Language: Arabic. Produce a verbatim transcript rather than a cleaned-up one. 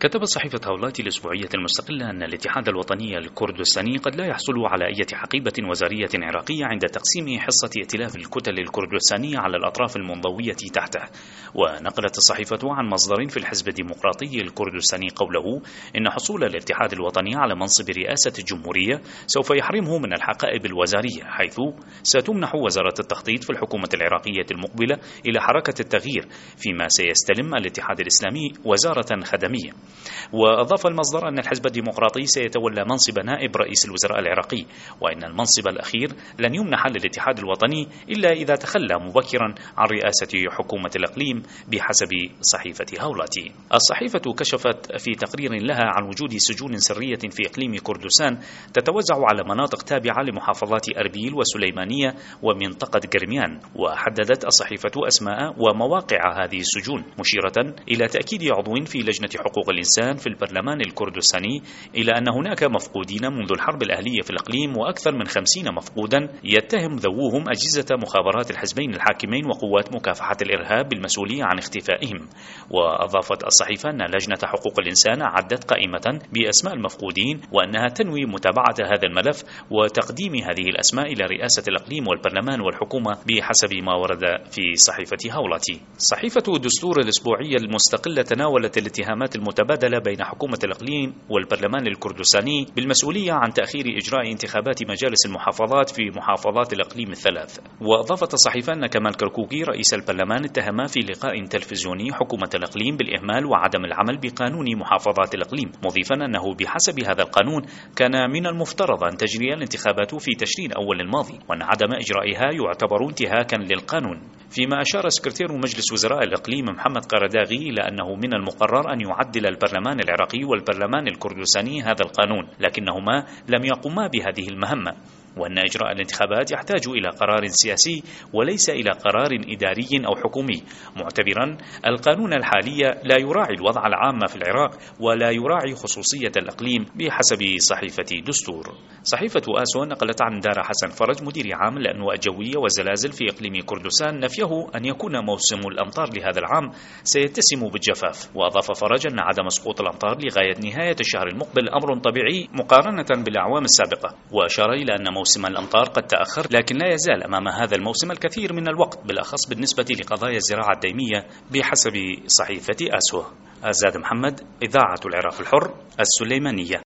كتبت صحيفة هولاتي الأسبوعية المستقلة أن الاتحاد الوطني الكردستاني قد لا يحصل على أي حقيبة وزارية عراقية عند تقسيم حصة ائتلاف الكتل الكردستانية على الأطراف المنضوية تحته. ونقلت الصحيفة عن مصدر في الحزب الديمقراطي الكردستاني قوله إن حصول الاتحاد الوطني على منصب رئاسة الجمهورية سوف يحرمه من الحقائب الوزارية، حيث ستمنح وزارة التخطيط في الحكومة العراقية المقبلة إلى حركة التغيير، فيما سيستلم الاتحاد الإسلامي وزارة خدمية. وأضاف المصدر أن الحزب الديمقراطي سيتولى منصب نائب رئيس الوزراء العراقي، وأن المنصب الأخير لن يمنح للاتحاد الوطني إلا إذا تخلى مبكرا عن رئاسة حكومة الإقليم بحسب صحيفة هولاتي. الصحيفة كشفت في تقرير لها عن وجود سجون سرية في إقليم كردستان تتوزع على مناطق تابعة لمحافظات أربيل وسليمانية ومنطقة قرميان، وحددت الصحيفة أسماء ومواقع هذه السجون، مشيرة إلى تأكيد عضو في لجنة حقوق الإنسان في البرلمان الكردستاني إلى أن هناك مفقودين منذ الحرب الأهلية في الإقليم، وأكثر من خمسين مفقودا يتهم ذووهم أجهزة مخابرات الحزبين الحاكمين وقوات مكافحة الإرهاب بالمسؤولية عن اختفائهم. وأضافت الصحيفة أن لجنة حقوق الإنسان عدت قائمة بأسماء المفقودين، وأنها تنوي متابعة هذا الملف وتقديم هذه الأسماء إلى رئاسة الإقليم والبرلمان والحكومة بحسب ما ورد في صحيفة هولاتي. صحيفة الدستور الأسبوعية المستقلة تناولت الاتهامات المتبادلة بين حكومة الإقليم والبرلمان الكردستاني بالمسؤولية عن تأخير إجراء انتخابات مجالس المحافظات في محافظات الإقليم الثلاث. وأضافت الصحيفة أن كمال كركوكي رئيس البرلمان اتهم في لقاء تلفزيوني حكومة الإقليم بالإهمال وعدم العمل بقانون محافظات الإقليم، مضيفا أنه بحسب هذا القانون كان من المفترض أن تجري الانتخابات في تشرين أول الماضي، وأن عدم إجرائها يعتبر انتهاكا للقانون. فيما أشار سكرتير مجلس وزراء الإقليم محمد قرداغي إلى أنه من المقرر أن يعدل البرلمان العراقي والبرلمان الكردستاني هذا القانون، لكنهما لم يقوما بهذه المهمة، وأن إجراء الانتخابات يحتاج إلى قرار سياسي وليس إلى قرار إداري أو حكومي، معتبرا القانون الحالي لا يراعي الوضع العام في العراق ولا يراعي خصوصية الإقليم بحسب صحيفة دستور. صحيفة آسو نقلت عن دار حسن فرج مدير عام الأنواع الجوية والزلازل في إقليم كردستان نفيه أن يكون موسم الأمطار لهذا العام سيتسم بالجفاف. وأضاف فرج أن عدم سقوط الأمطار لغاية نهاية الشهر المقبل أمر طبيعي مقارنة بالأعوام السابقة، وأشار إلى أن موسم الأمطار قد تأخر، لكن لا يزال أمام هذا الموسم الكثير من الوقت، بالأخص بالنسبة لقضايا الزراعة الديمية بحسب صحيفة آسو. أزاد محمد، إذاعة العراق الحر، السليمانية.